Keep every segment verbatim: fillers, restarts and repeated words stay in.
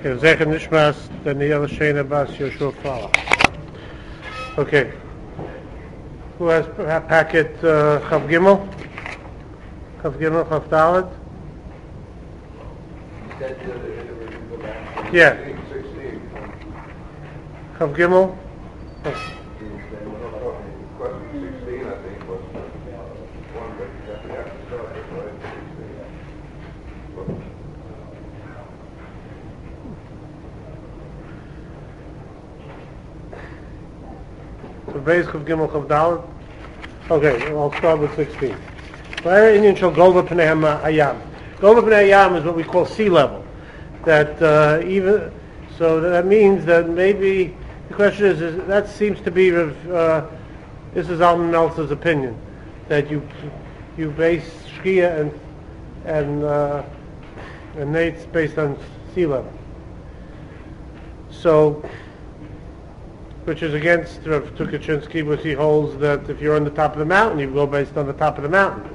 Zecher Nishmas, Daniela Shana Bas Yoshua Fala. Okay. Who has pa- packet uh, Chav Gimel? Chav Gimel, Chav Dalet? Yeah. Chav Gimel? Oh. So Beis Chav Gimel Chav Dalet. Okay, well, I'll start with sixteen. V'ayra Inyan shel Golva Pnei Hayam. Golva Pnei Hayam is what we call sea level. That uh, even so, that means that maybe the question is, is that seems to be uh, this is Alman Meltzer's opinion that you you base Shkia and and uh, and Nate's based on sea level. So. Which is against Rav Tukachinsky, which he holds that if you're on the top of the mountain, you go based on the top of the mountain.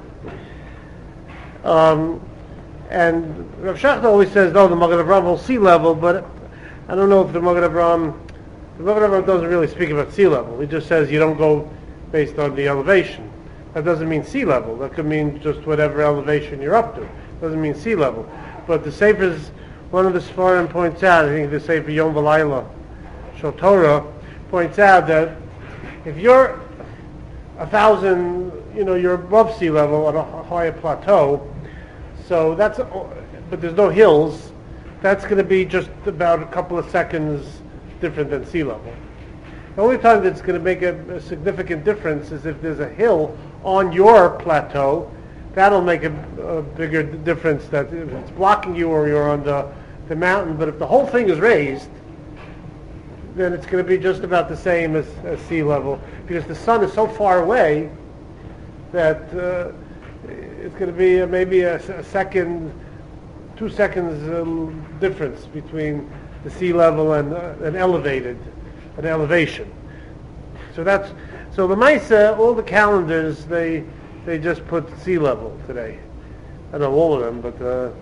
Um, and Rav Shachta always says, no, the Magen Avraham holds sea level, but I don't know if the Magen Avraham, the Magen Avraham doesn't really speak about sea level. He just says you don't go based on the elevation. That doesn't mean sea level. That could mean just whatever elevation you're up to. It doesn't mean sea level. But the Sefer's, one of the Sfarim points out, I think the Sefer Yom V'Layla, Shel Torah, points out that if you're a thousand, you know, you're above sea level on a higher plateau, so that's, but there's no hills, that's going to be just about a couple of seconds different than sea level. The only time that's going to make a, a significant difference is if there's a hill on your plateau. That'll make a, a bigger difference that if it's blocking you or you're on the, the mountain. But if the whole thing is raised, then it's going to be just about the same as, as sea level, because the sun is so far away that uh, it's going to be a, maybe a, a second, two seconds um, difference between the sea level and uh, an elevated, an elevation. So that's so the Maisa, all the calendars they they just put sea level today. I don't know all of them, but uh,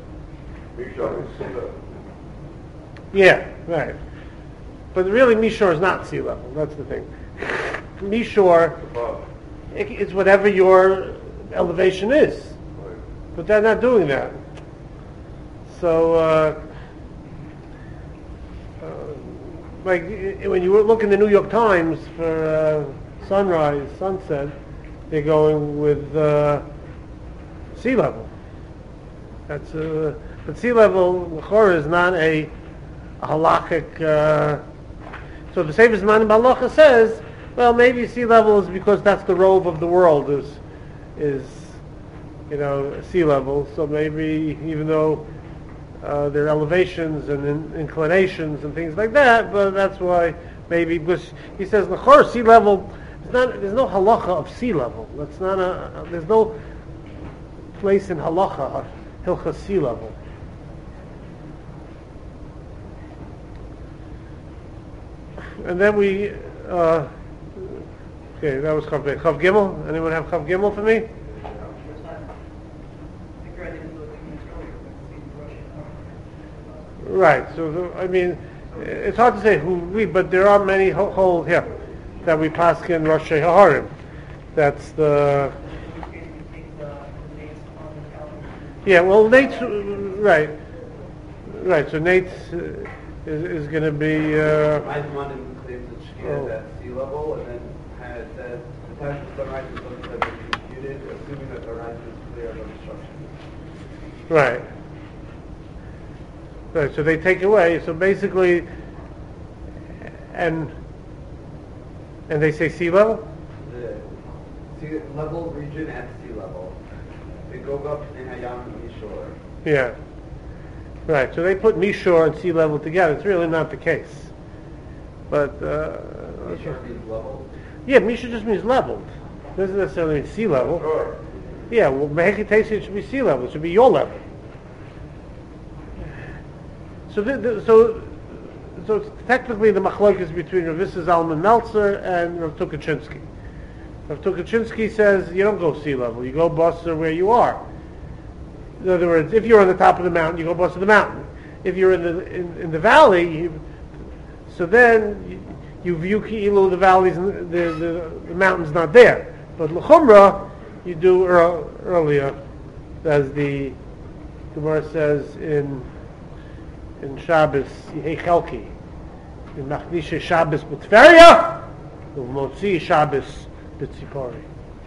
yeah, right. But really, Mishor is not sea level. That's the thing. Mishor is whatever your elevation is, but they're not doing that. So, uh, uh, like when you look in the New York Times for uh, sunrise, sunset, they're going with uh, sea level. That's uh, but sea level L'chora is not a, a halakhic. Uh, So the Sefer Zman Balacha says, well, maybe sea level is because that's the rove of the world is, is, you know, sea level. So maybe even though uh, there are elevations and in, inclinations and things like that, but that's why maybe because he says l'chor sea level. It's not. There's no halacha of sea level. That's not a. There's no place in halacha of hilchas sea level. And then we, uh, okay, that was Chav Chav Gimel. Anyone have Chav Gimel for me? Right. So I mean, it's hard to say who we, but there are many whole here that we pass in Rosh Hashanah. That's the. Yeah. Well, Nate's right. Right. So Nate's uh, is, is going to be. Uh, Oh. At sea level, and then had said the time for sunrise is something that they computed, assuming that the horizon is clear of obstruction. Right. Right. So they take away. So basically, and and they say sea level. The sea level region at sea level. They go up in Hayam and Mishor. Yeah. Right. So they put Mishor and sea level together. It's really not the case. But uh, Mishor means level? Yeah, Mishor just means leveled. It doesn't necessarily mean sea level. Sure. Yeah, well, Mehekitesi should be sea level. It should be your level. So, the, the, so, so it's technically the machlok is between Rav Issa Zalman Meltzer and Rav Tukachinsky. Rav Tukachinsky says you don't go sea level. You go bus or where you are. In other words, if you're on the top of the mountain, you go bus to the mountain. if you're in the in, in the valley, you, so then you, you view Ki'ilu the valleys, and the, the the mountain's not there. But l'chumra, you do ear, earlier, as the Gemara says in in Shabbos, Yehei Chelki, in Machnishe Shabbos b'Tveria, u'motzi Shabbos b'Tzipori.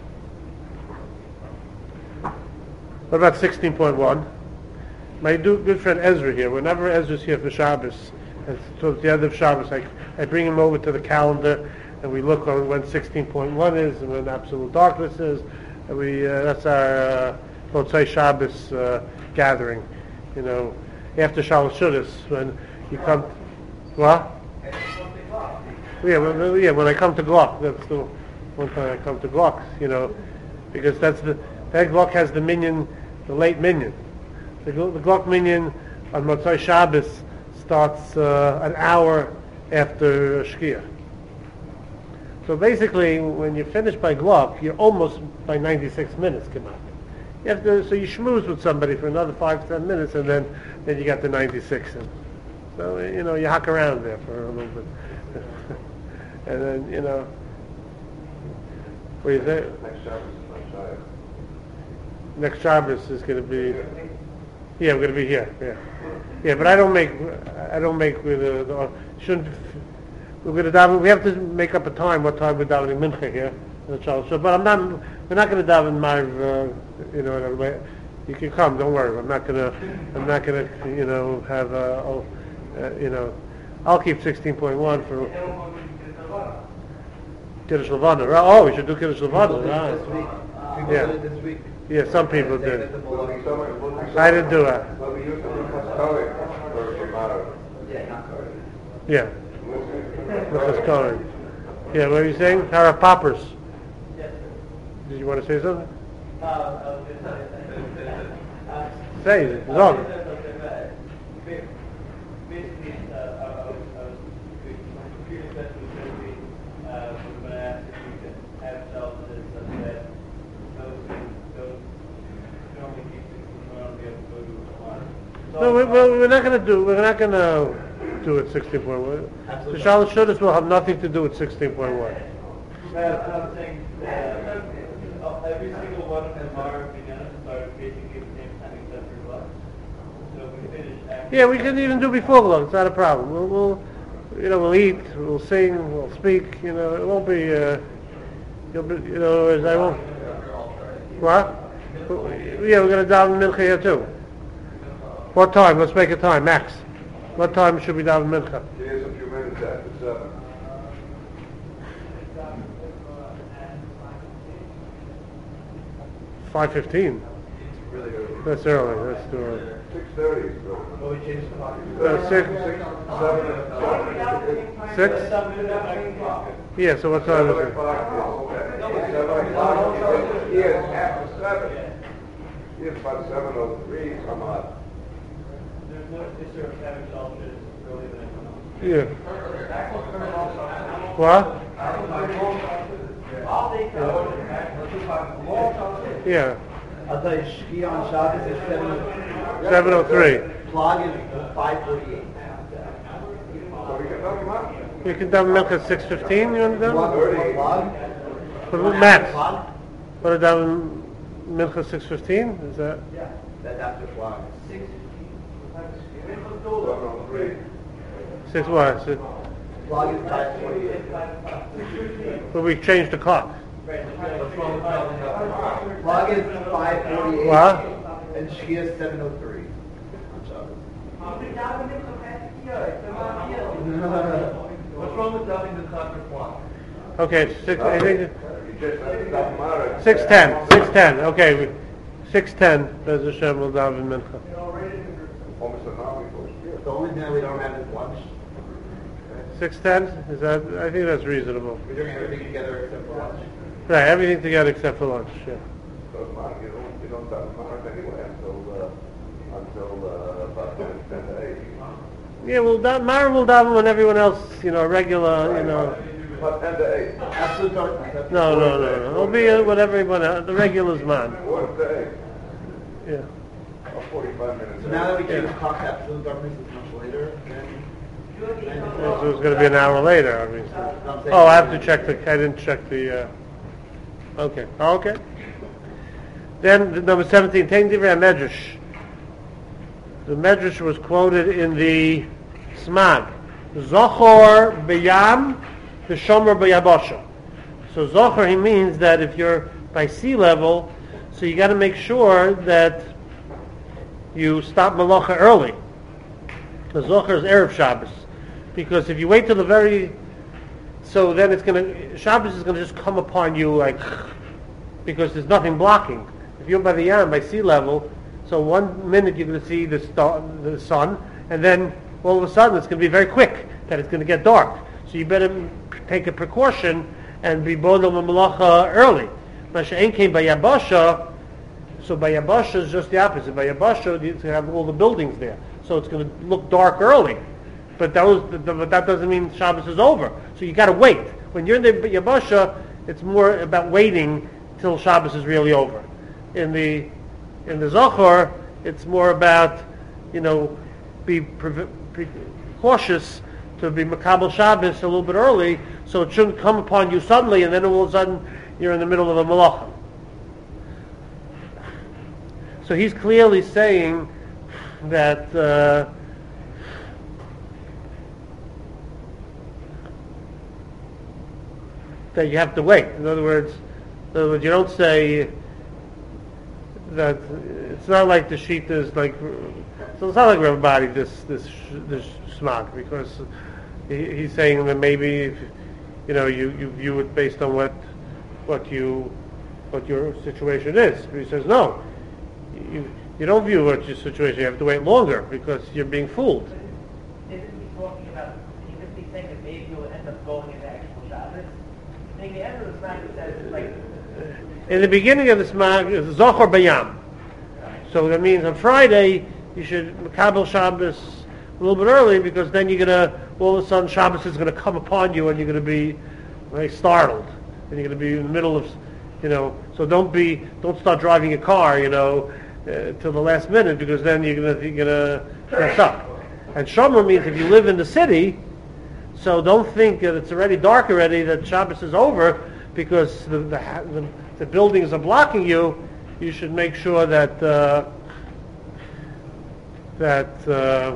What about sixteen point one? My do, good friend Ezra here, whenever Ezra's here for Shabbos, and towards the end of Shabbos, I, I bring him over to the calendar, and we look on when sixteen point one is, and when absolute darkness is, and we, uh, that's our uh, Motzei Shabbos uh, gathering, you know, after Shabbos Shudas, when you come, what? Yeah, when, yeah, when I come to Glock, that's the one time I come to Glock, you know, because that's the, that Glock has the minyan, the late minyan. The, the Glock minyan on Motzei Shabbos starts uh, an hour after Shkia. So basically, when you finish by Glock, you're almost by ninety-six minutes come out. You have to, so you schmooze with somebody for another five, ten minutes, and then, then you got the ninety-six in. So, you know, you hack around there for a little bit. And then, you know, what do you think? Next Shabbos is my child. Next Shabbos is going to be, yeah, we're going to be here, yeah. Yeah, but I don't make, I don't make with the, the shouldn't, we're going to daven, we have to make up a time, what time we're davening Mincha here, in the Charles. So, but I'm not, we're not going to daven Marv, uh, you know, in a way. You can come, don't worry. I'm not going to, I'm not going to, you know, have, uh, oh, uh, you know, I'll keep sixteen point one for Kiddush Levana. Oh, we should do Kiddush Levana. Right. This week. People Yeah. did it this week. Yeah, some people They did. did the Will be Malach. summer, will be I didn't do it. Will we use the Pascali for for Mara? Yeah, not correct. Yeah, Mister Cohen. Yeah, what are you saying? Hara Poppers. Yes, sir. Did you want to say something? Uh, I was going to say, uh, Say it. uh, Zog. Basically, uh, I I was, I was, my computer session was going to be, uh, was going to ask if you could have shelves such that those, those, normally keep it, normally be able to go to a lot. No, we, well, we're not going to do. We're not going to do it sixteen point one. The Absolutely. Shalom Shudas will have nothing to do with sixteen point one. Uh, I'm saying, uh, every single one of them are beginning to start basically the same time except for Glock. So if we finish after. Yeah, we can even do before Glug. It's not a problem. We'll, we'll, you know, we'll eat, we'll sing, we'll speak. You know, it won't be. Uh, you'll be, you know, as I won't. What? Yeah, we're going to daven mincha here too. What time? Let's make a time, Max. What time should we daven mincha? Here's a few minutes after seven. Five fifteen. It's really early. That's early. That's too early. Six thirty is good. Well, we changed the clock. Uh, six. Seven, Six. Yeah. So what time seven is it? o'clock is, seven o'clock is, yes, after seven. Yes, about seven oh three, come on. There's no issue of having shelves earlier than I come out. Yeah. What? Yeah. I'll tell you, Shkia on Shabbos is seven. Seven oh three. Plug is five forty-eight. So we can knock him out. You can daven mincha at six fifteen. You want to daven? Plug? What about Max? Plug? Want to daven mincha six fifteen? Is that? Yeah. That's after plug. Six. Seven oh three. Six what? Is it, Plug is five forty-eight. well, we changed the clock. Plug is five forty-eight. What? And Shkia is seven oh three. On Shabbos. What's wrong with dubbing the clock for clock? Okay, six. I think You just have to knock him out. six ten. Six ten. Okay, we, six ten. Bez Hashem will daven mincha. Almost an hour before Shkia. The only thing that we don't have is lunch. Six ten. Is that? I think that's reasonable. We're doing everything together except for lunch. Right. Everything together except for lunch. Yeah. Doesn't matter, you don't, you don't start tomorrow anyway until, uh, until, uh, about ten, ten to eight. Yeah. Well, da- Mara will daven when everyone else, you know, regular, you know. About ten to eight. Absolute darkness. That's No, no, no, no. It'll be uh, what everyone else. The regulars, man. Quarter to eight. Yeah. forty-five minutes. So now that we Yeah. changed clock absolute darkness is much later, then. So it's going to be an hour later, obviously. Oh, I have to check the, I didn't check the, uh, okay, okay. Then, the number seventeen, Tein Divrei HaMedrash. The Medrash was quoted in the Smag. Zochor b'yam, v'shomer b'yabasha. So Zochor, he means that if you're by sea level, so you got to make sure that you stop Malacha early. The Zochor is Erev Shabbos. Because if you wait till the very, so then it's going to, Shabbos is going to just come upon you like, because there's nothing blocking. If you're by the Yam, by sea level, so one minute you're going to see the, star, the sun, and then all of a sudden it's going to be very quick, that it's going to get dark. So you better take a precaution and be Bodel Malacha early. Masha'en came by Yabasha, so by Yabasha is just the opposite. By Yabasha, you have all the buildings there. So it's going to look dark early. But that, was, but that doesn't mean Shabbos is over. So you got to wait. When you're in the Yabasha, it's more about waiting till Shabbos is really over. In the in the Zohar, it's more about, you know, be pre- pre- cautious to be Makabel Shabbos a little bit early, so it shouldn't come upon you suddenly, and then all of a sudden you're in the middle of a malacha. So he's clearly saying that. Uh, that you have to wait. In other words, in other words, you don't say that it's not like the sheet is like. So it's not like everybody this this this smog, because he, he's saying that maybe if, you know you, you view it based on what what you what your situation is. But he says no, you you don't view what your situation. You have to wait longer because you're being fooled. Isn't he talking about? Isn't he saying that maybe you'll end up going into actual Shabbos? In the end of the Smag, it says like. In the beginning of the Smag is Zochor Bayam. So that means on Friday you should Makabel Shabbos a little bit early, because then you're gonna all of a sudden Shabbos is gonna come upon you and you're gonna be very startled, and you're gonna be in the middle of, you know. So don't be don't start driving your car, you know, uh, till the last minute, because then you're gonna you're gonna mess up. And Shomer means if you live in the city. So don't think that it's already dark already, that Shabbos is over, because the the, the, the buildings are blocking you. You should make sure that uh, that uh,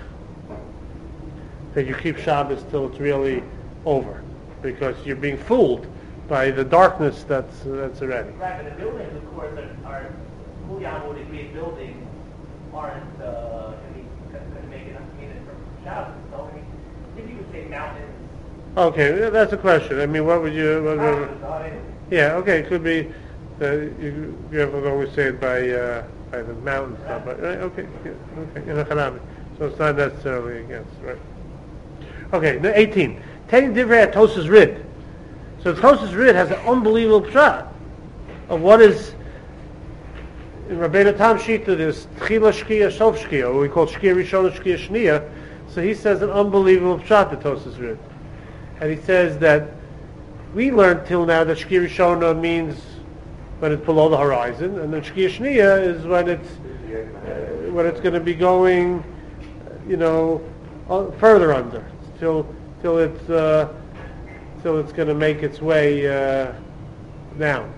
that you keep Shabbos till it's really over, because you're being fooled by the darkness that's that's already. Right, but the buildings, of course, are, are Kuyam would agree buildings aren't uh, going to make enough meaning for Shabbos. So I mean, if you would say mountains. Okay, that's a question. I mean, what would you? What, what, Mountains, I mean, yeah, okay, it could be. Uh, you, you have to always say it by uh, by the mountains, not by, right, okay, yeah, okay, in a Hanabi. So it's not necessarily against, right? Okay, the eighteen. Tein Divrei Tosas Rid. So Tosas Rid has an unbelievable shot of what is in Rabbeinu Tam Shita. There's Tchila Shkia, Sof Shkia, or we call Shkia Rishon, Shkia Shnia. So he says an unbelievable shot to Tosas Rid, and he says that we learned till now that Shkia Rishona means when it's below the horizon, and then Shkia Shnia is when it's uh, when it's going to be going, you know, uh, further under, till till it's uh, till it's going to make its way uh, down.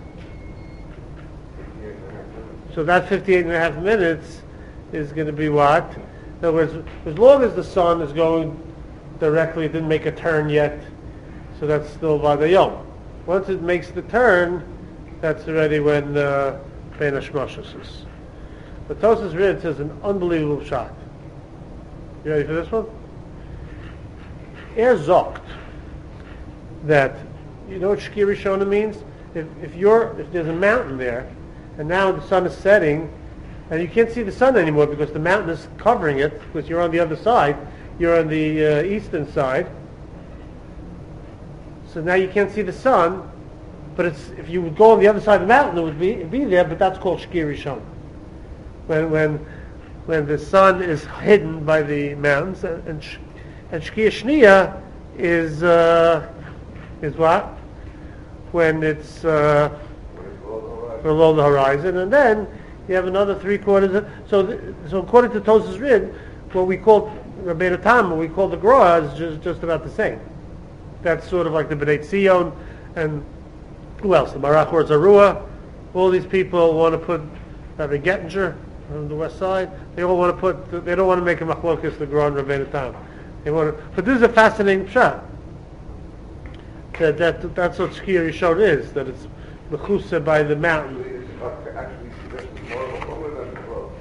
So that fifty-eight and a half minutes is going to be what? In other words, as long as the sun is going directly, it didn't make a turn yet, so that's still Vadayom. Once it makes the turn, that's already when Ben Hashmashos is. But Tosas Rid says an unbelievable shot. You ready for this one? Er zokt that, you know what Shkia Rishona means? If, if you're if there's a mountain there, and now the sun is setting, and you can't see the sun anymore because the mountain is covering it, because you're on the other side, you're on the uh, eastern side. So now you can't see the sun. But it's, if you would go on the other side of the mountain, it would be be there. But that's called Shkia Rishon. When when when the sun is hidden by the mountains, and and, and Shkia Shnia is uh, is what? When it's uh, below the horizon, and then you have another three quarters. Of, so, th- so according to Tosas Rid, what we call Rabbeinu Tam, what we call the Gra, is just, just about the same. That's sort of like the B'nai Tzion, and who else? The Marach or Zarua. All these people want to put Rabbi Gettinger on the west side. They all want to put. They don't want to make a machlokas the Gra and Rabbeinu Tam. They want to. But this is a fascinating shot. That, that that's what Shkia Rishon is. That it's mechusa by the mountain. It's uh, actually this is more of a chumrah than the growth.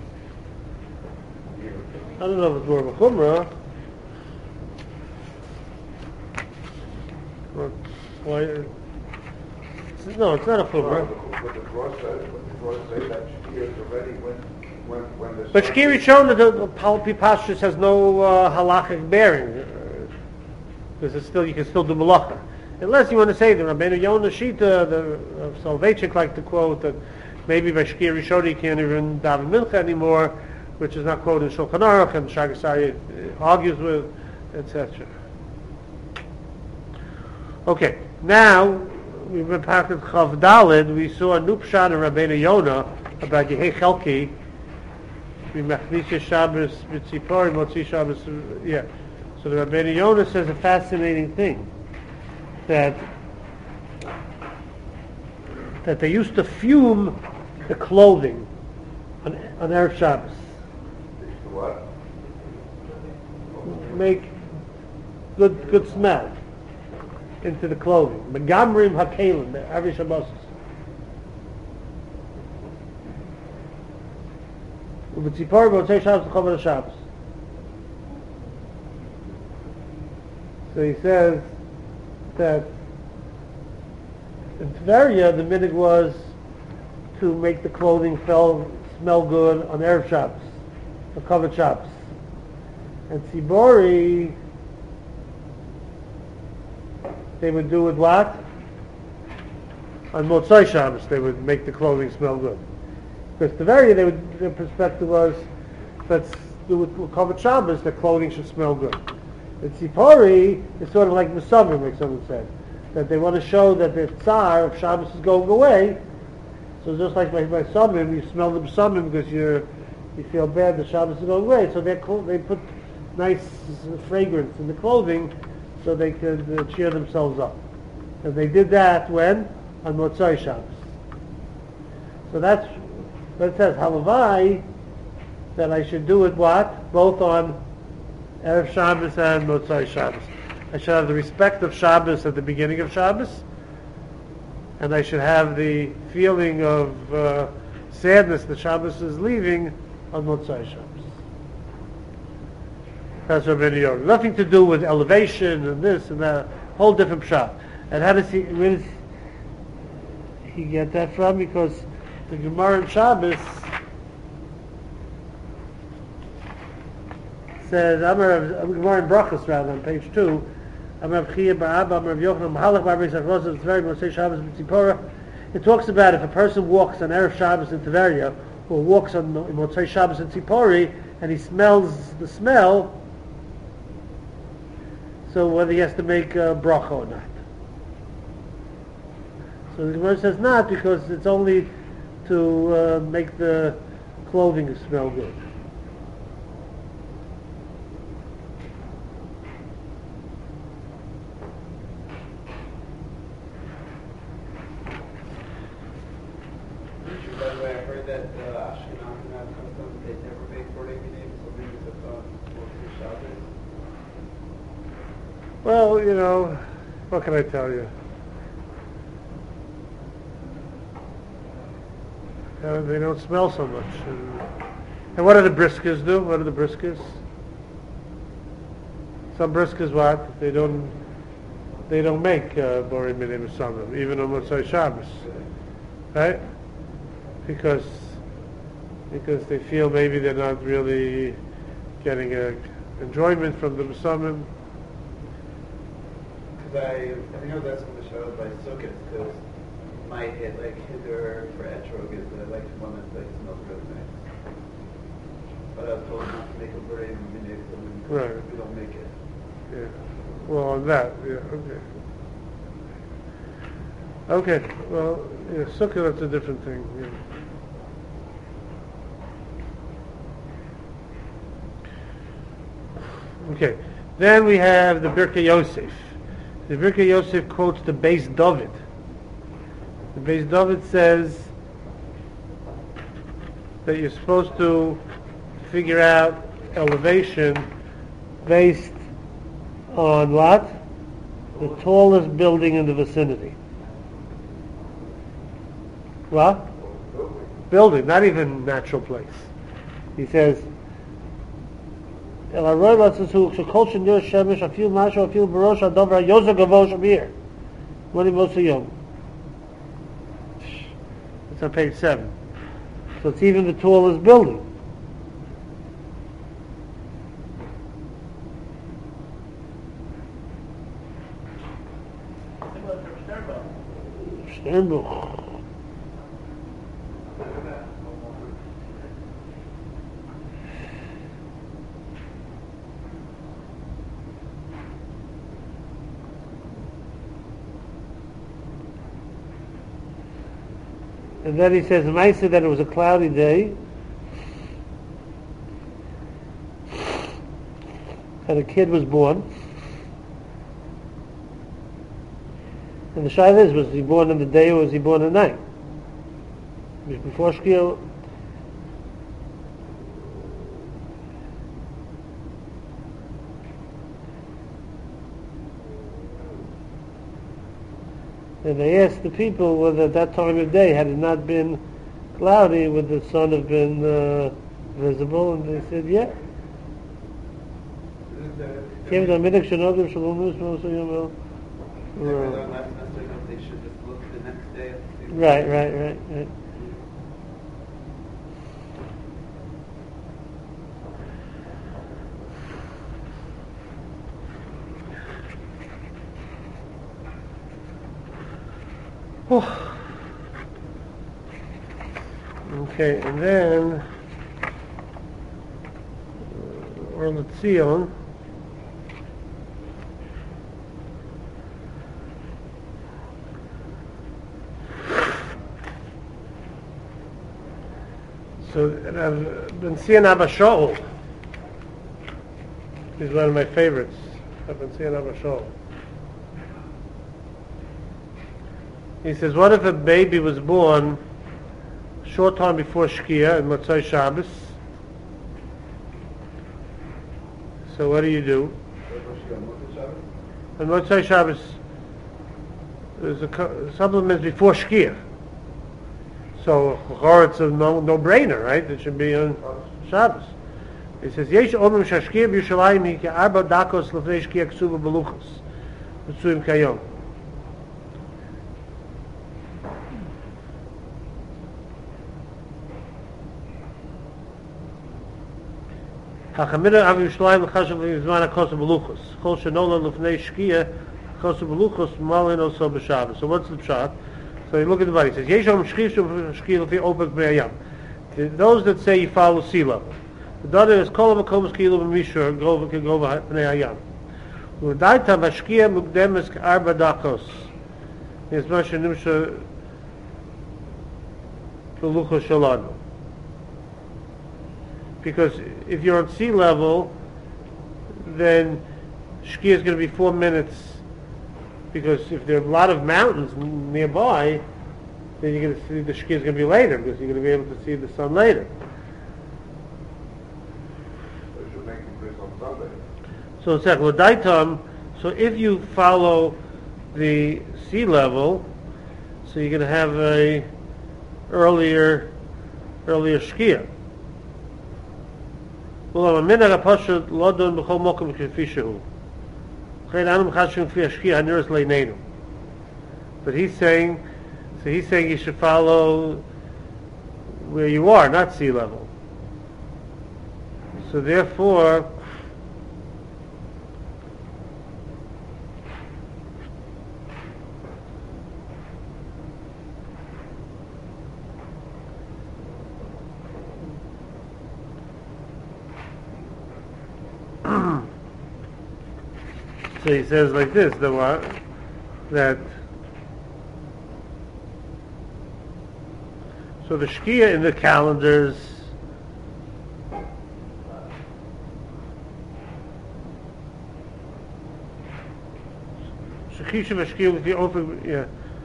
I don't know if it's more of a chumrah. Or why? It's, no, it's not a chumrah. But the Torah says, but the Torah says that Shkia is already when, when, when the... But Shkia Rishon, the, the Palpi Pashtus has no uh, halachic bearing. Because it's still, you can still do malacha. Unless you want to say the Rabbeinu Yonah Shita, the uh, Soloveitchik like to quote that maybe by Shkia Rishon you can't even daven mincha anymore, which is not quoted in Shulchan Aruch, and Shagasari argues with, et cetera. Okay, now we've been back at Chav Daled. We saw a new pshat in Rabbeinu Yonah about Yehei Chelki, Machnisha Shabbos, B'tzipori, Motzi Shabbos. Yeah. So the Rabbeinu Yonah says a fascinating thing. That that they used to fume the clothing on, on Erev Shabbos. What? Make good good smell into the clothing. Megamrim hakelim every Shabbos. U'b'tzipor b'otzei Shabbos l'chomer Shabbos. So he says that in Tveria the minhag was to make the clothing feel, smell good on Erev Shabbos, for covered Shabbos. And Tzibori, they would do it what? On Motzai Shabbos they would make the clothing smell good. Because Tveria, they would, their perspective was, let's do it for covered Shabbos, the clothing should smell good. The Tzipori is sort of like Mesavim, like someone said, that they want to show that the Tsar of Shabbos is going away. So just like by, by Samim, you smell the Samim because you you feel bad the Shabbos is going away. So they they put nice fragrance in the clothing so they could uh, cheer themselves up. And they did that when? On Motzai Shabbos. So that's what it says, Halavai, that I should do it what? Both on Erev Shabbos and Motzai Shabbos. I should have the respect of Shabbos at the beginning of Shabbos, and I should have the feeling of uh, sadness that Shabbos is leaving on Motzai Shabbos. That's Rabbeinu Yonah. Nothing to do with elevation and this and that. Whole different pshat. And how does he? Where does he get that from? Because the Gemara in Shabbos says, Amar Gemara in Brachos rather on page two. Amar Chia Ba'ab Amar Yochanan Mahalach Ba'aris Achrosa Tveria Motzei Shabbos B'tzipora. It talks about if a person walks on Erev Shabbos in Tveria or walks on Motzei Shabbos in Tzipori and he smells the smell, so whether he has to make a bracha or not. So the Gemara says not, because it's only to uh, make the clothing smell good. By the way, I heard that uh, Ashkenaz and Ashkenaz, they never make forty minutes, so maybe it's a thought for Shabbos. Well, you know, what can I tell you? Uh, they don't smell so much. And, and what do the briskers do? What do the briskers? Some briskers what? They don't. They don't make Bori Minim Samim, even on Motzai Shabbos, right? Because because they feel maybe they're not really getting a enjoyment from the Samim. Because I, I think I was asking the show by Sukkot, because my hit, like, hitter for etrog is that I like one that like, smells really nice. But I was told not to make a very minute, so we, Right. we don't make it. Yeah. Well, on that, yeah, okay. Okay, well, yeah, Sukkot, that's a different thing. Yeah. Okay. Then we have the Birkei Yosef. The Birkei Yosef quotes the Beis David. The Beis David says that you're supposed to figure out elevation based on what? The tallest building in the vicinity. What? Building, not even natural place. He says, "El haroy latzatzu shekol shenir shemesh afil mashu afil barosh adover hayozer gavo shamir." What did Moshe Yom? It's on page seven. So it's even the tallest building. Sternbuch. And then he says, Maisa, that it was a cloudy day, and a kid was born. And the shayla is, was he born in the day or was he born at night? Before Shkia. And they asked the people whether at that time of day, had it not been cloudy, would the sun have been uh, visible? And they said, yeah. Yeah, but not necessarily if they should just look the next day and see. Right, right, right, right. Oh. Okay, and then uh, we're on the Tzion. So Rav Ben Zion Abba Shaul is one of my favorites. Rav Ben Zion Abba Shaul. He says, what if a baby was born a short time before Shkia in Motzei Shabbos? So what do you do? On Motzei Shabbos, there's a supplement before Shkia. So it's a no, no-brainer, right? It should be on Shabbos. He says, Yesh omim shashkia b'Yushalayim hi ke'arba dakos lefnei Shkia ksuva beluchos v'tzuim kayom. Hachamira av Yushalayim l'chashav l'zman ha'kos beluchos chol shenola lefnei Shkia kos beluchos malin also b'Shabbos. So what's the pshat? So you look at the body. He says, Yeshom shchishum shchil fi opek b'ayam. Those that say you follow sea level. The other is kol v'kom shchil v'mishur go v'ken go v'nei hayam. U'daita v'shkia mukdemes k'arba dakos. Yes, masha nimsha v'lucho shalanu. Because if you're on sea level, then shkia is going to be four minutes. Because if there are a lot of mountains nearby, then you're going to see the shkia is going to be later, because you're going to be able to see the sun later. So you should make it place on Sunday. So it's like L'daitam, so if you follow the sea level, so you're going to have a earlier earlier shkia. Well, I'm a minhag ha'pashut lo don b'chol mokum k'fi shehu. But he's saying, so he's saying you should follow where you are, not sea level. So therefore, so he says like this, the what? That so the Shkia in the calendars Shechisha v'shkia l'fi ofek, yeah.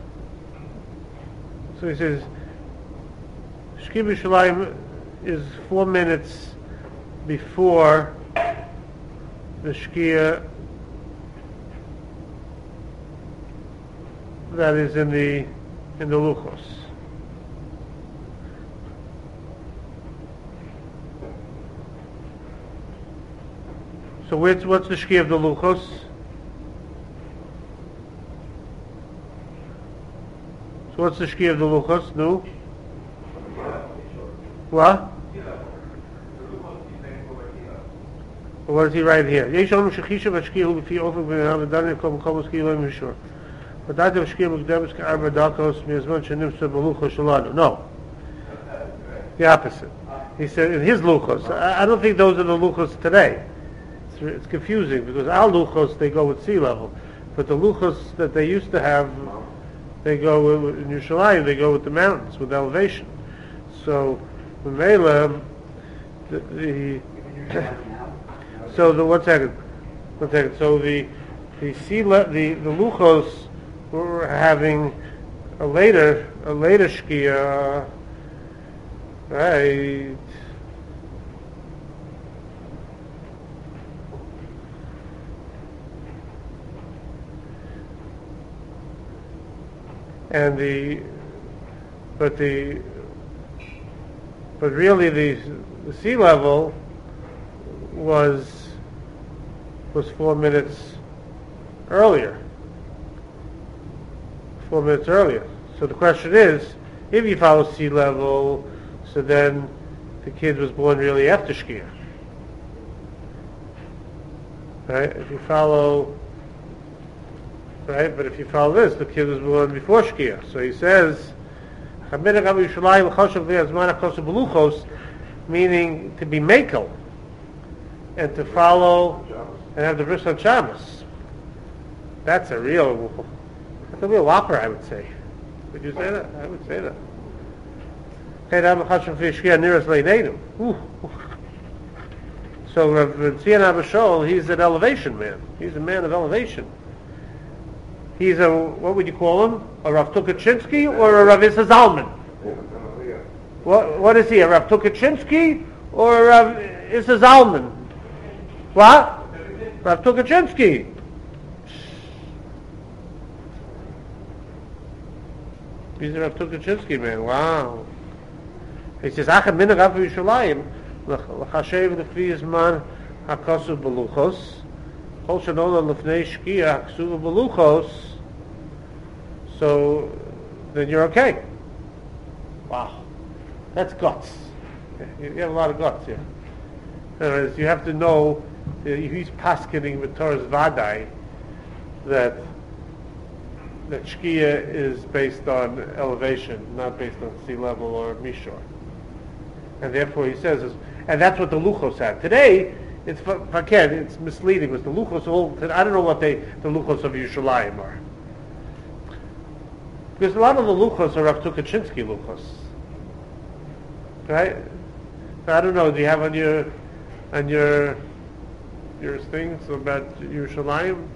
So he says, Shkia b'Yerushalayim is four minutes before the Shkia that is in the in the Luchos. So what's what's the Shkia of the Luchos? So what's the Shkia of the Luchos? No? What? What does he write here? Yesh onu shechisha v'shkia hu b'fi ofek v'neham v'danim kol m'kol m'shkia lo mishur. But that of shkia m'kdemis k'arba dakos mi'ezman shenim se b'luchos shalanu. No. The opposite. He said in his luchos. I, I don't think those are the luchos today. It's, it's confusing because our luchos, they go with sea level. But the luchos that they used to have, they go with, in Yerushalayim, they go with the mountains, with elevation. So, Mela, the, the so the one second, one second. So the the sea le, the the luchos were having a later a later shkia, right? And the but the but really the the sea level was was four minutes earlier. Four minutes earlier. So the question is, if you follow sea level, so then the kid was born really after Shkia. Right? If you follow, right? But if you follow this, the kid was born before Shkia. So he says, meaning to be makel and to follow and have the bris on Shabbos. That's a real, that's a real whopper, I would say. Would you say that? I would say that. So Rav Tzion Abishol, he's an elevation man. He's a man of elevation. He's a, what would you call him? A Rav Tukachinsky or a Rav Issa Zalman? What, what is he, a Rav Tukachinsky or a Rav Issa Zalman? What? Rav Tukachinsky. He's a Rav Tukachinsky man, wow. He says, Acha minag af Yerushalayim, l'chashev l'chvi zman hakasu beluchos, kol shanola l'fnei shkia hakasu beluchos, so then you're okay. Wow. That's guts. You have a lot of guts here. In other words, you have to know, uh, he's paskening with Torah's Vadai, that that Shkia is based on elevation, not based on sea level or Mishor. And therefore he says, and that's what the Luchos had. Today, it's again, it's misleading, because the Luchos all, I don't know what they, the Luchos of Yerushalayim are. Because a lot of the Luchos are Rav Tukachinsky Luchos. Right? So I don't know, do you have on your, on your, your things about Yerushalayim?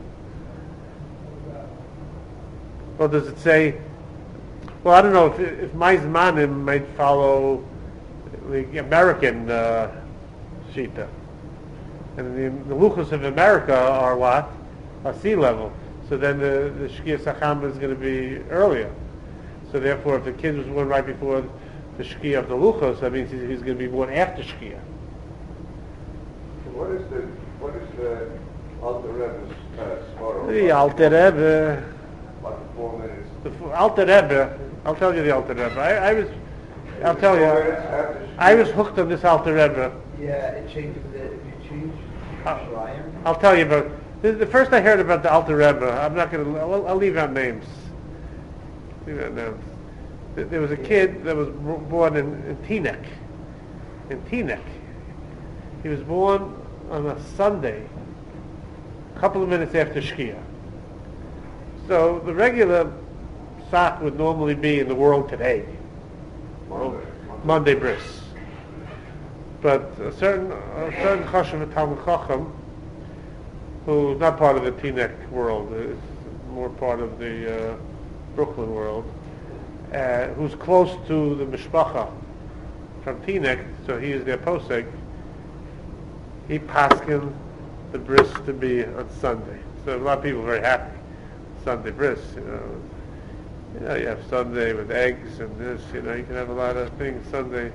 Or does it say, well, I don't know if if Maizmanim might follow the American uh, Shita. And the, the Luchos of America are what? Are sea level. So then the, the Shkia Sacham is going to be earlier. So therefore, if the kid was born right before the Shkia of the Luchos, that means he's, he's going to be born after Shkia. What is the, what is the Alter Rebbe's uh, svara? The Alter Rebbe... About the four minutes. The Alter Rebbe, I'll tell you the Alter Rebbe. I, I was, I'll tell you, I was hooked on this Alter Rebbe. Yeah, it changes the, if you change Yerushalayim. I'll tell you about, the, the first I heard about the Alter Rebbe, I'm not going to, I'll, I'll leave out names. Leave out names. There was a kid that was born in, in Teaneck. In Teaneck. He was born on a Sunday, a couple of minutes after Shkia. So the regular sock would normally be in the world today. Monday. Monday bris. But a certain a certain Chashav Talmud Chacham, who's not part of the Teaneck world, is more part of the uh, Brooklyn world, uh, who's close to the mishpacha from Teaneck, so he is their posek. He paskin the bris to be on Sunday. So a lot of people are very happy. Sunday bris, you know. You know, you have Sunday with eggs and this, you know, you can have a lot of things Sunday.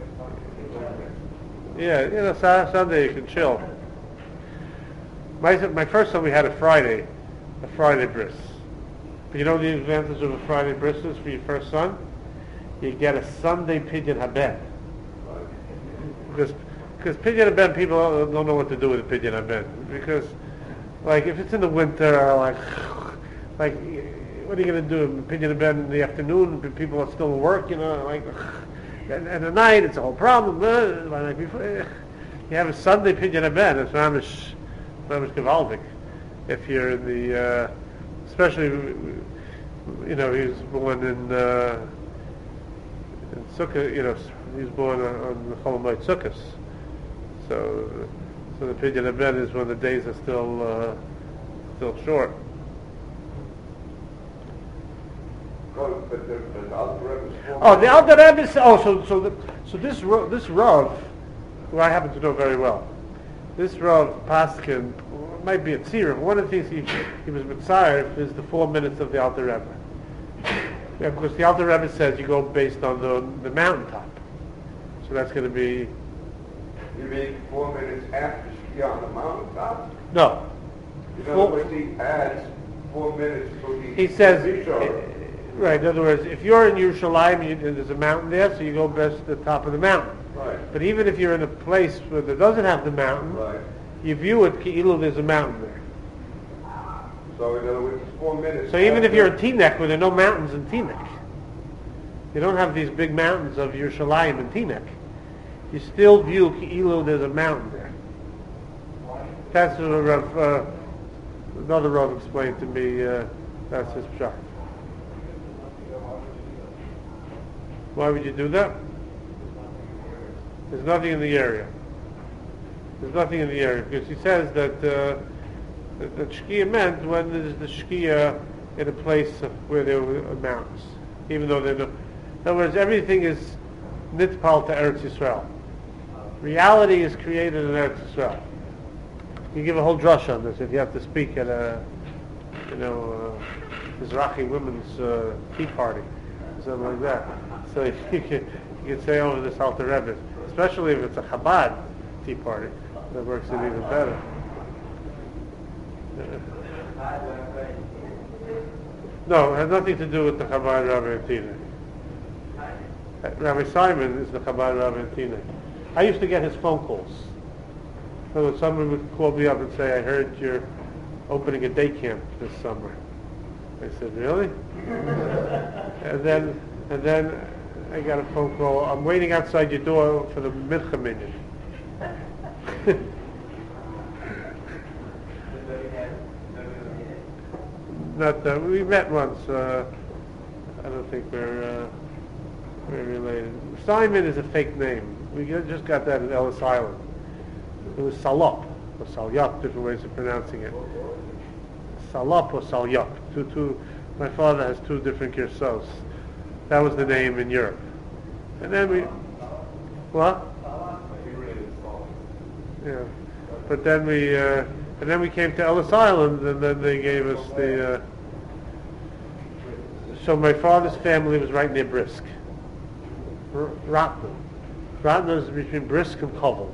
Yeah, you know, Sa- Sunday you can chill. My my first son we had a Friday, a Friday bris. But you know the advantage of a Friday bris is for your first son? You get a Sunday pidyon haben. Because because pidyon haben, people don't don't know what to do with a pidyon haben. Because, like, if it's in the winter, like, like, what are you going to do? Pidyon haben in the afternoon, people are still at work, you know, like, and, and at night it's a whole problem. Uh, like before, you have a Sunday pidyon haben, it's mamish, mamish gewaldig. If you're in the, uh, especially, you know, he was born in, uh, in Sukkot, you know, he was born on, on the Chol Hamoed Sukkos. So, so the pidyon haben is when the days are still, uh, still short. Oh, but the, the Alter Rebbe is four Oh, the minutes. Alter Rebbe is, oh, so, so, the, so this, Ro- this Rav, who I happen to know very well, this Rav Paskin might be a tzira. One of the things he, he was mitzayir is the four minutes of the Alter Rebbe. Yeah, because the Alter Rebbe says you go based on the, the mountaintop. So that's going to be, You mean four minutes after Shkia on the mountaintop? no. In other Four- words, he adds four minutes to the... He says, Rishon. right, in other words, if you're in Yerushalayim, you, there's a mountain there, so you go best to the top of the mountain. Right. But even if you're in a place where there doesn't have the mountain, Right. you view it, Ki'ilu, there's a mountain there. So in other words, it's four minutes. So even if after- you're in Teaneck, where there are no mountains in Teaneck, you don't have these big mountains of Yerushalayim and Teaneck, you still view Ki'ilu, there's a mountain there. That's what Rav, uh, another Rav explained to me, uh, that's his pshat. Why would you do that? There's nothing in the area. There's nothing in the area, because he says that uh, that, that Shkia meant when there's the Shkia in a place of where there were mountains, even though they're no. In other words, everything is nitpal to Eretz Yisrael. Reality is created in Eretz Yisrael. You give a whole drush on this if you have to speak at a, you know, uh, Mizrahi women's uh, tea party, something like that. So you can, you can say over this Alter Rebbe, especially if it's a Chabad tea party, that works it even better. No, it has nothing to do with the Chabad Rabbi and Tina. Rabbi Simon is the Chabad Rabbi and Tina. I used to get his phone calls. So when someone would call me up and say, I heard you're opening a day camp this summer. I said, really? and then and then I got a phone call, I'm waiting outside your door for the Mincha Minyan. Not that, we met once, uh, I don't think we're, uh, we're related. Simon is a fake name. We got- just got that at Ellis Island. It was Salop, or Salyop, different ways of pronouncing it. Salop or Salyop. Two, two, my father has two different Girsos. That was the name in Europe. And then we, what? Yeah. But then we, uh, and then we came to Ellis Island, and then they gave us the, uh, so my father's family was right near Brisk. R- Ratna. Ratna is between Brisk and Kovel.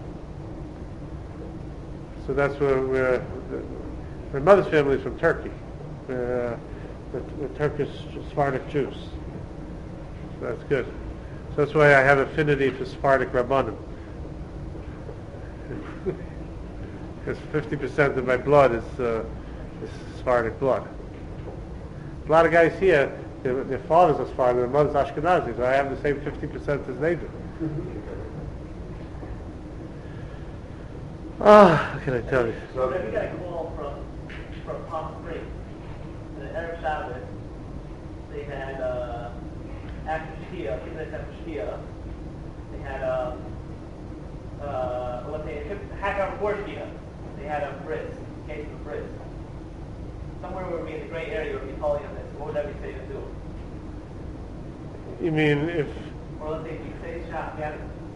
So that's where we're, my mother's family is from Turkey. We're, uh, we're, we're Turkish Sephardic Jews. So that's good. So that's why I have affinity for Sephardic Rabbanim. Because fifty percent of my blood is, uh, is Sephardic blood. A lot of guys here, their, their fathers are Sephardic, their mother's Ashkenazi, so I have the same fifty percent as they do. Ah, what can I tell you? So we got a call from, from Palm Springs, the Erev Shabbos. They had, uh, after Shkia, a few minutes after Shkia, they had, um, uh, let's say, half hour before Shkia, they had a bris, case of bris. Somewhere where me and the gray area where people on this. What would that be saying to do? You mean if, Or let's say if you say shot, got it.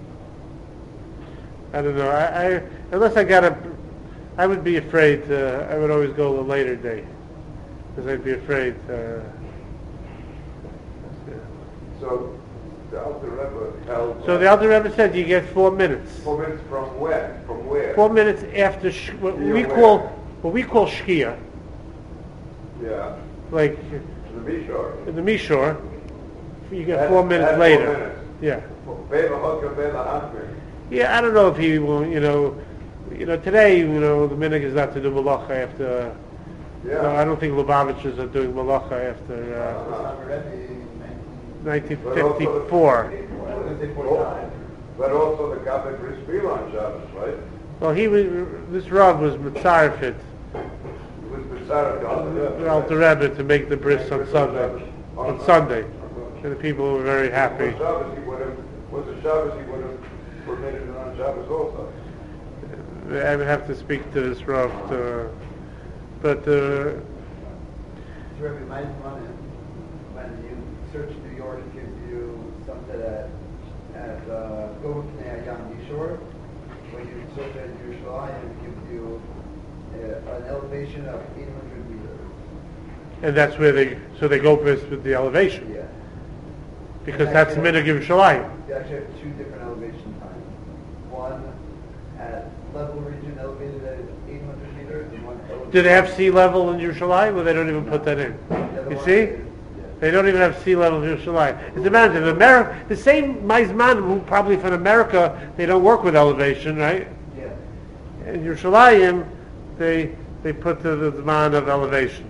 I don't know, I, I unless I got a, I would be afraid, uh, I would always go a later day. Because I'd be afraid, uh, yeah. So the Alter Rebbe held. So the Alter Rebbe said you get four minutes. Four minutes from when? From where? Four minutes after sh- what You're we aware. call what we call shkia, Yeah. like The Mishor. in the Mishor, you get Add- four minutes add later. Four minutes. Yeah, Bela Hokka, Bela Hachmer. yeah. I don't know if he will. You know, you know today, you know, the minhag is not to do malacha after. Yeah. No, I don't think Lubavitchers are doing malacha after uh, Uh-huh. nineteen fifty-four. But also the Kabbalah Bris Milah on Shabbos, right? Well, he was. This Rav was mitzarefit, It was B'tzara, the Alter Rebbe. the Alter Rebbe, to make the bris on Sunday. On Sunday, and the people were very happy. Was Shabbos, he would have, was the Shabbos, he would have permitted it on Shabbos also. I would have to speak to this Rav, to, but uh, Rabbi Meisman, when you search New York, it gives you something at, at uh, Governor Yam Yishor. When you search at Yerushalayim, it gives you uh, an elevation of eight hundred meters. and that's where they, so they go first with the elevation, Yeah. because that's the minhag of Yerushalayim. You actually have two different elevation times. One at level region elevated at eight hundred meters, and one elevated. Do they have sea level in Yerushalayim, or they don't even put that in? The other You one see? is- yeah. They don't even have sea level in Yerushalayim. It's amazing. In America, the same Maizman who probably from America, they don't work with elevation, right? Yeah. In Yerushalayim, they they put the, the Zman of elevation.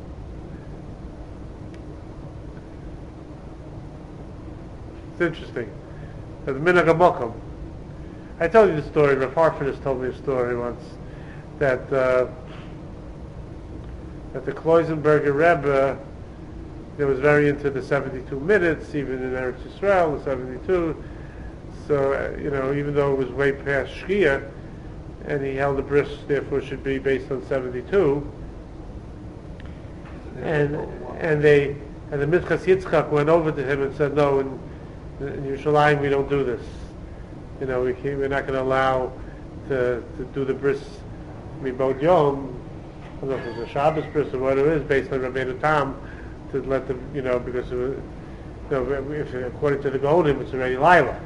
It's interesting. The Minhag HaMokum. I told you the story. Rav Harford told me a story once that uh, that the Kloisenberger Rebbe, they was very into the seventy-two minutes, even in Eretz Yisrael, the seventy-two. So uh, you know, even though it was way past Shkia, and he held the bris, therefore should be based on seventy-two. And and they and the Minchas Yitzchak went over to him and said, no, in, in Yerushalayim we don't do this. You know, we can't, we're not going to allow to to do the bris mibod yom. I don't know if it's a Shabbos bris or what it is, based on Rabbeinu Tam, to let them, you know, because it was, you know, if, according to the Gaonim, it's already Lila.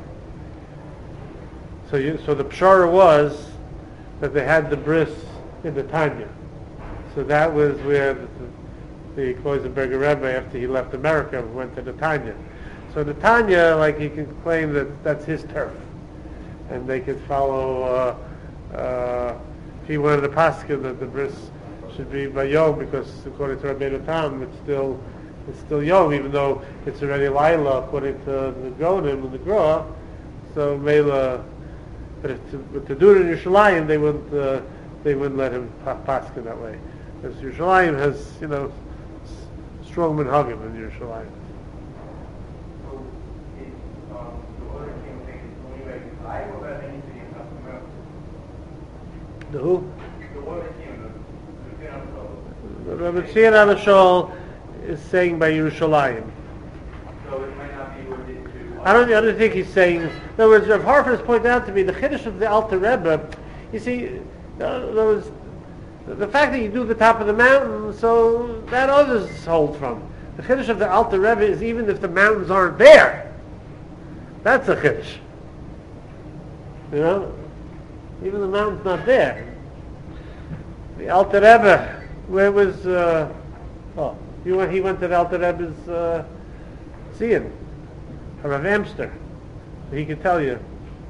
So you, so the pshara was that they had the bris in the Tanya. So that was where the, the Kloisenberger Rebbe, after he left America, went to the Tanya. So the Tanya, like, he can claim that that's his turf, and they could follow. Uh, uh, if he wanted to paskin that the bris should be by yom, because according to Rabbeinu Tam, it's still it's still yom, even though it's already Laila according to the Gonim and the Gra. So Mela, but if to, but to do it in Yerushalayim, they wouldn't uh, they wouldn't let him pa- paskin that way, because Yerushalayim has, you know, s- strong minhagim in Yerushalayim. So, it, um, the order came taken only by I or by any city in South America? The who? The order came, the the Rebbe. The Rabbi Tzion Anashol is saying by Yerushalayim. So it might not be ordered to. I don't, I don't think he's saying. In other words, Rav Harford has pointed out to me the chiddush of the Alter Rebbe. You see, uh, there was the fact that you do the top of the mountain, so that others hold from. The chiddush of the Alter Rebbe is even if the mountains aren't there. That's a chiddush. You know, even the mountain's not there. The Alter Rebbe, where was? Uh, oh, he went. He went to the Alter Rebbe's uh, Zion. Rav Amster. He can tell you.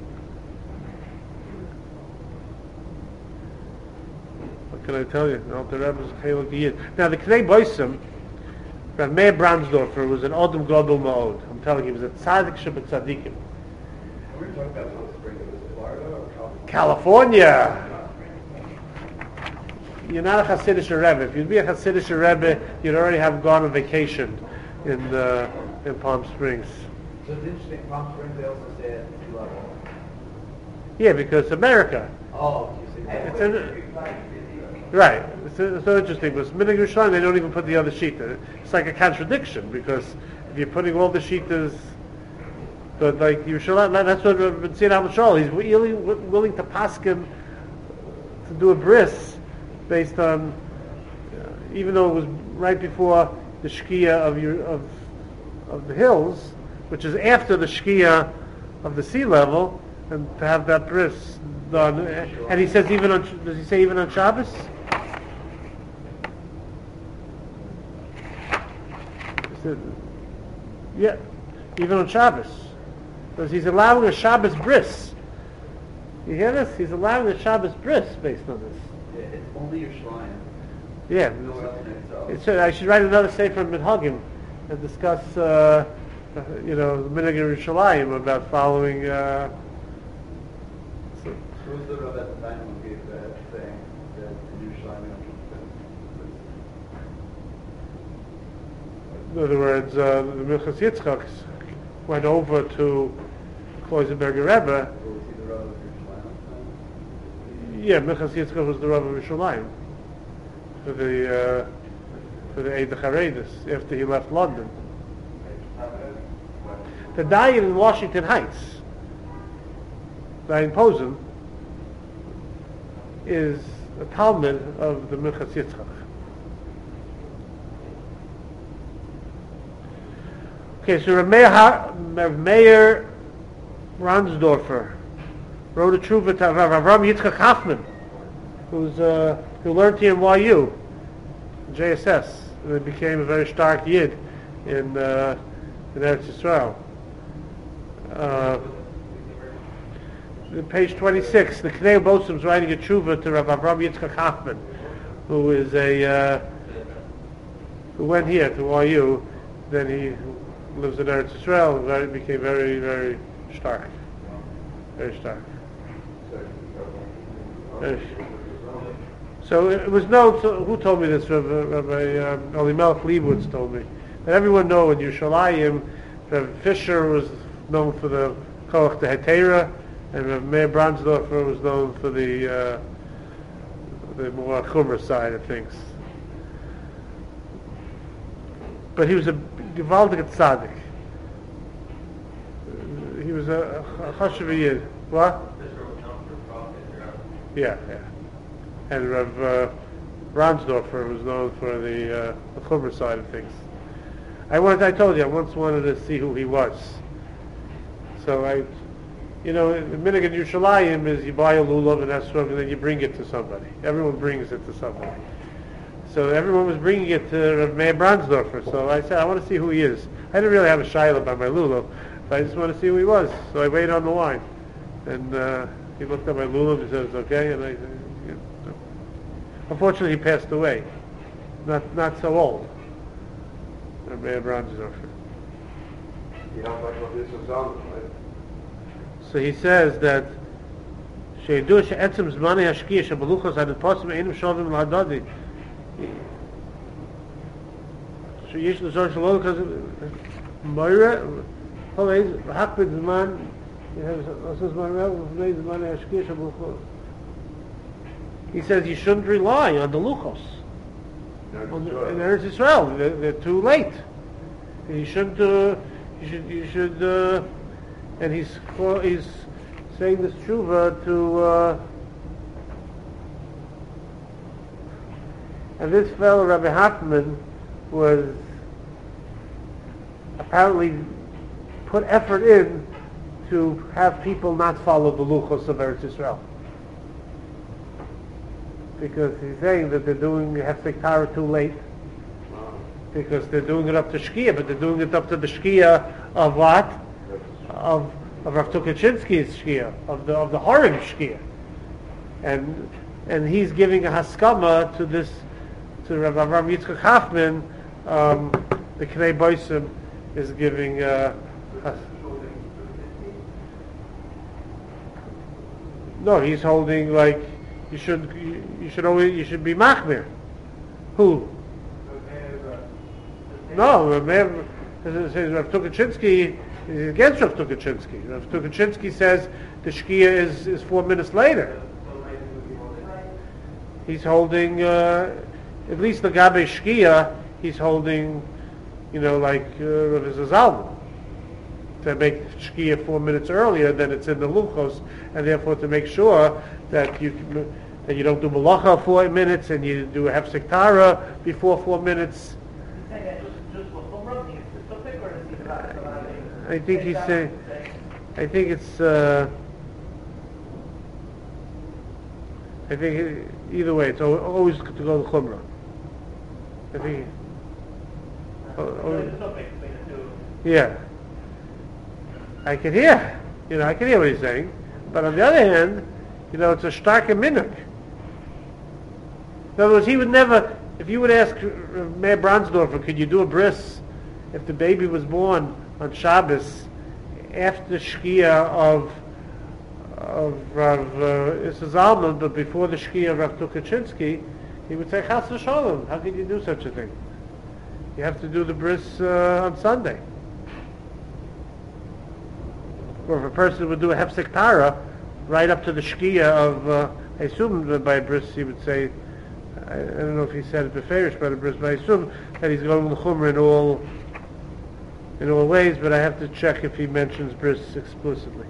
What can I tell you? No, the Rebbe's Chaylik Yid. Now the Knei Boisim, Rav Meir Brandsdorfer was an Odom Gadol Ma'od. I'm telling you, he was a tzaddik shabbat tzaddikim. Are we talking about Palm Springs, was it Florida or California? California. You're not a Hasidic Rebbe. If you'd be a Hasidic Rebbe, you'd already have gone on vacation in uh, in Palm Springs. So it's interesting, Palm Springs, they also say at sea level. Yeah, because America. Oh, you see. It's in, Right. It's, it's so interesting. But Minhag Yerushalayim, they don't even put the other shita. It's like a contradiction because if you're putting all the shitas, but like Yerushalayim, that's what Rabbi Tzina Amashal. He's willing, willing to paskin to do a bris based on, uh, even though it was right before the shkia of your of of the hills, which is after the shkia of the sea level, and to have that bris done. And he says even on, does he say even on Shabbos? He said, yeah, even on Shabbos. Because he's allowing a Shabbos bris. You hear this? He's allowing a Shabbos bris based on this. Yeah, it's only your shrine. Yeah. Nowhere else in itself. It's, uh, I should write another sefer from Minhagim and discuss, uh, uh, you know, the Minhag Yerushalayim about following. Uh, so, Who was the Rav at the time who gave that saying that the new shrine don't in other words, uh, the Minchas Yitzchak went over to Kloisenberger Rebbe. Will we see the Rav of Yerushalayim? Yeah, Minchas Yitzchak was the Rav of Yerushalayim for the uh, for the Eid Charedis after he left London. The Dayan in Washington Heights, Dayan Posen, is a Talmud of the Minchas Yitzchak. Okay, so Rav Meir Ransdorfer wrote a tshuva to Rav Avram Yitzchak Hoffman, who's uh, who learned here in Y U, J S S, and then became a very stark yid in uh, in Eretz Yisrael. Uh, page twenty-six, the Knei Bosim is writing a tshuva to Rav Avram Yitzchak Hoffman, who is a uh, who went here to Y U, then he lives in Eretz Yisrael, very, became very, very stark. Very stark. Very- So it was known, so who told me this? Rabbi, Rabbi um, Elimelech Leibowitz told me. That everyone knows in Yerushalayim, Rabbi Fisher was known for the Koach de Hetera, and Rabbi Meir Bransdorfer was known for the uh, the more Chumrah side of things. But he was a gewaltige tzaddik. He was a, a chashuv yid. What? Yeah, yeah. And Rav uh, Ransdorfer was known for the uh, the Chumrah side of things. I wanted, I told you, I once wanted to see who he was. So I, you know, the minhag in Yerushalayim is you buy a lulav and esrog and then you bring it to somebody. Everyone brings it to somebody. So everyone was bringing it to Rav Meir Bransdorfer. So I said, I want to see who he is. I didn't really have a shayla by my lulav, but I just want to see who he was. So I waited on the line. And uh, he looked at my lulav and said, it's okay. And I said, yeah. So, unfortunately, he passed away. Not not so old. Rav Meir Bransdorfer. You know, like what this is on, right? So he says that שידוע שעצם זמני השקיע שבלוחס הנתפסים אינם שווים להדדי. שיש לזור שלא כזה מוירה, כל איזה, רק בזמן, עושה זמן רב, לפני זמני השקיע שבלוחס. He says you shouldn't rely on the luchos. On the, in Eretz Yisrael, they're, they're too late. You shouldn't, uh, you should, you should, uh, and he's he's saying this tshuva to, uh, and this fellow Rabbi Hoffman was apparently put effort in to have people not follow the luchos of Eretz Yisrael. Because he's saying that they're doing Hefsek Torah too late. Because they're doing it up to Shkia, but they're doing it up to the Shkia of what? Of of Rav Tukachinsky's Shkia, of the of the Horeb Shkia. And and he's giving a haskama to this, to Rav Avram Yitzchak Hoffman, um, the Knei Bosim is giving uh, has- no, he's holding like you should you, you should always you should be machmir. Who? No, Rav Meir says Rav Tukachinsky is against Rav Tukachinsky. Rav Tukachinsky says the Shkia is, is four minutes later. he's holding, uh, at least the Gabe Shkia, he's holding, you know, like uh, Rav Zalman. To make Shkia four minutes earlier than it's in the Luchos, and therefore to make sure that you can, that you don't do Malacha four minutes and you do a Hefsek Tara before four minutes. I think he's saying, I think it's, uh, I think it, either way, it's al- always to go to Chumrah. I think, oh, oh, yeah. I can hear, you know, I can hear what he's saying, but on the other hand, you know, it's a starke minhag. In other words, he would never, if you would ask uh, Mayor Bronsdorfer, could you do a bris if the baby was born on Shabbos after the Shkia of of Rav uh, Issa Zalman, but before the Shkia of Rav Tukachinsky, he would say, Chas v'sholom, how could you do such a thing? You have to do the bris uh, on Sunday. Or if a person would do a Hefsek Tara right up to the Shkia of, uh, I assume that by a bris he would say, I, I don't know if he said it beferish by the bris, but I assume that he's going to Chumrah in all, in all ways, but I have to check if he mentions bris explicitly.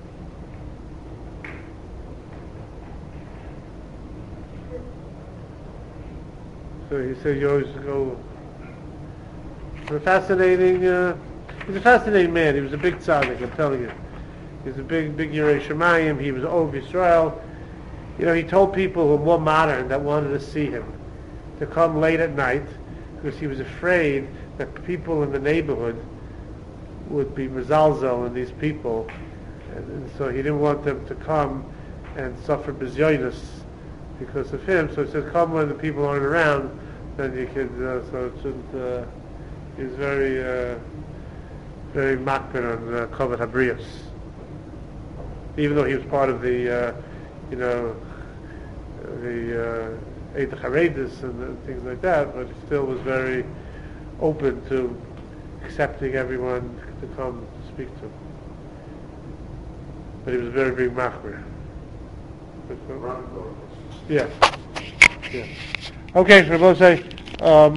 So he said you always go, a fascinating, uh, he's a fascinating man. He was a big tzaddik, I'm telling you. He was a big, big Yerei Shemayim. He was Ov Yisrael. You know, he told people who were more modern that wanted to see him to come late at night because he was afraid that people in the neighborhood would be mezalzel in these people, and, and so he didn't want them to come and suffer bizyonis because of him. So he said, come when the people aren't around, then you could, uh, so it shouldn't, uh, he was very, uh, very makpid on uh, Kavod Habrios. Even though he was part of the, uh, you know, the uh, Eid Charedis and uh, things like that, but he still was very open to accepting everyone to come to speak to him. But he was a very big machmer. Yeah. Yeah. Okay, so we'll say, um,